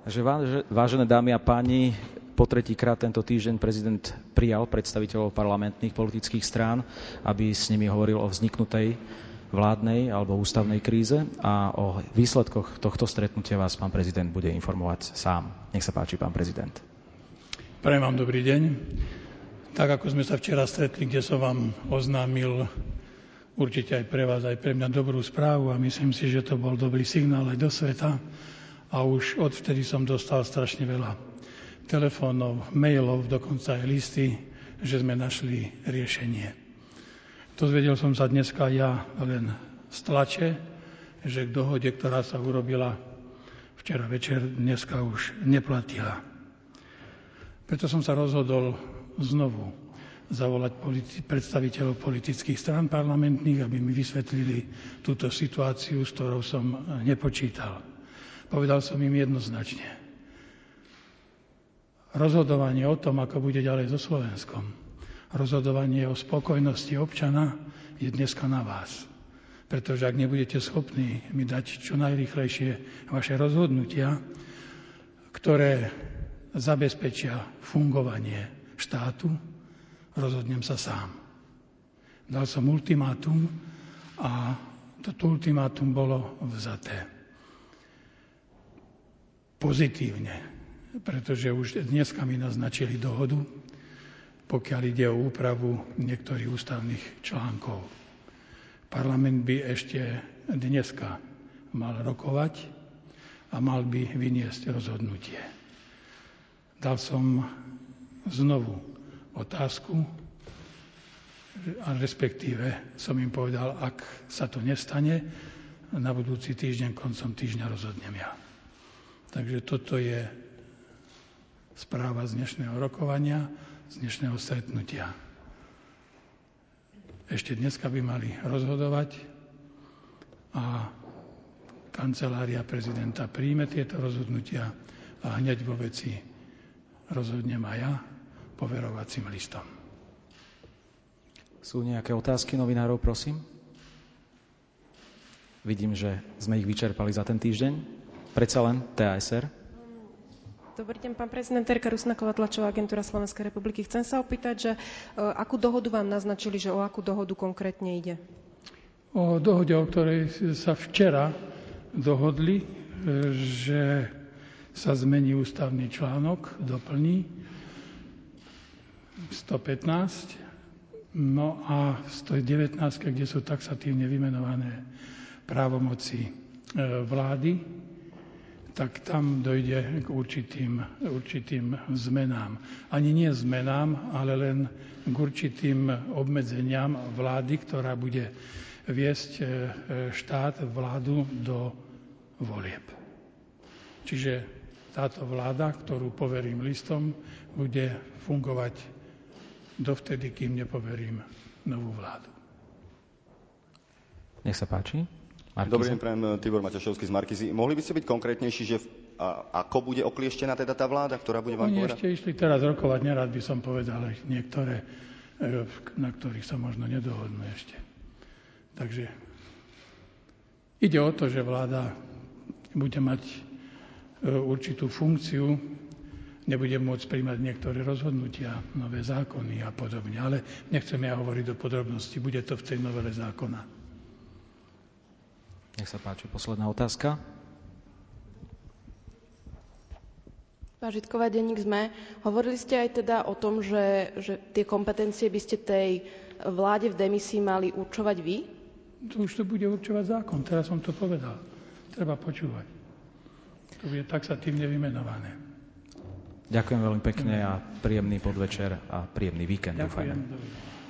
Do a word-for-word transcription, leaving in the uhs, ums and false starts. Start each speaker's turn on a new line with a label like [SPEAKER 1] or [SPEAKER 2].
[SPEAKER 1] Že vážené dámy a páni, po tretíkrát tento týždeň prezident prijal predstaviteľov parlamentných politických strán, aby s nimi hovoril o vzniknutej vládnej alebo ústavnej kríze a o výsledkoch tohto stretnutia vás pán prezident bude informovať sám. Nech sa páči, pán prezident.
[SPEAKER 2] Prajem vám dobrý deň. Tak ako sme sa včera stretli, kde som vám oznámil určite aj pre vás, aj pre mňa dobrú správu a myslím si, že to bol dobrý signál aj do sveta. A už odvtedy som dostal strašne veľa telefónov, mailov, dokonca aj listy, že sme našli riešenie. Dozvedel som sa dneska ja len z tlače, že k dohode, ktorá sa urobila včera večer, dneska už neplatila. Preto som sa rozhodol znovu zavolať politi- predstaviteľov politických strán parlamentných, aby mi vysvetlili túto situáciu, s ktorou som nepočítal. Povedal som im jednoznačne. Rozhodovanie o tom, ako bude ďalej so Slovenskom, rozhodovanie o spokojnosti občana je dneska na vás. Pretože ak nebudete schopní mi dať čo najrýchlejšie vaše rozhodnutia, ktoré zabezpečia fungovanie štátu, rozhodnem sa sám. Dal som ultimátum a toto ultimátum bolo vzaté pozitívne, pretože už dneska mi naznačili dohodu, pokiaľ ide o úpravu niektorých ústavných článkov. Parlament by ešte dneska mal rokovať a mal by vyniesť rozhodnutie. Dal som znovu otázku, a respektíve som im povedal, ak sa to nestane, na budúci týždeň, koncom týždňa rozhodnem ja. Takže toto je správa z dnešného rokovania, z dnešného stretnutia. Ešte dneska by mali rozhodovať a kancelária prezidenta príjme tieto rozhodnutia a hneď vo veci rozhodnem aj ja poverovacím listom.
[SPEAKER 1] Sú nejaké otázky novinárov, prosím? Vidím, že sme ich vyčerpali za ten týždeň. Predsa len té a es er.
[SPEAKER 3] Dobrý deň, pán prezident. Terka Rusnáková, tlačová agentúra Slovenskej republiky. Chcem sa opýtať, že uh, akú dohodu vám naznačili, že o akú dohodu konkrétne ide?
[SPEAKER 2] O dohode, o ktorej sa včera dohodli, že sa zmení ústavný článok, doplní stopätnásť, no a stodevätnásť, kde sú taxatívne vymenované právomoci vlády, tak tam dojde k určitým, určitým zmenám. Ani nie zmenám, ale len k určitým obmedzeniam vlády, ktorá bude viesť štát, vládu do volieb. Čiže táto vláda, ktorú poverím listom, bude fungovať dovtedy, kým nepoverím novú vládu.
[SPEAKER 1] Nech sa páči. Markíza.
[SPEAKER 4] Dobrý deň, prajem, Tibor Maťašovský z Markízy. Mohli by ste byť konkrétnejší, že v, a, ako bude oklieštená teda tá vláda, ktorá bude vám
[SPEAKER 2] Oni
[SPEAKER 4] povedať?
[SPEAKER 2] ešte išli teraz rokovať, nerád by som povedal niektoré, na ktorých sa možno nedohodnú ešte. Takže ide o to, že vláda bude mať určitú funkciu, nebude môcť príjmať niektoré rozhodnutia, nové zákony a podobne. Ale nechcem ja hovoriť do podrobností, bude to v tej novele zákona.
[SPEAKER 1] Nech sa páči, posledná otázka.
[SPEAKER 5] Pán Žitková, denník es em e. Hovorili ste aj teda o tom, že, že tie kompetencie by ste tej vláde v demisii mali určovať vy?
[SPEAKER 2] To už to bude určovať zákon, teraz som to povedal. Treba počúvať. To bude taxatívne vymenované.
[SPEAKER 1] Ďakujem veľmi pekne a príjemný podvečer a príjemný víkend.
[SPEAKER 2] Ďakujem.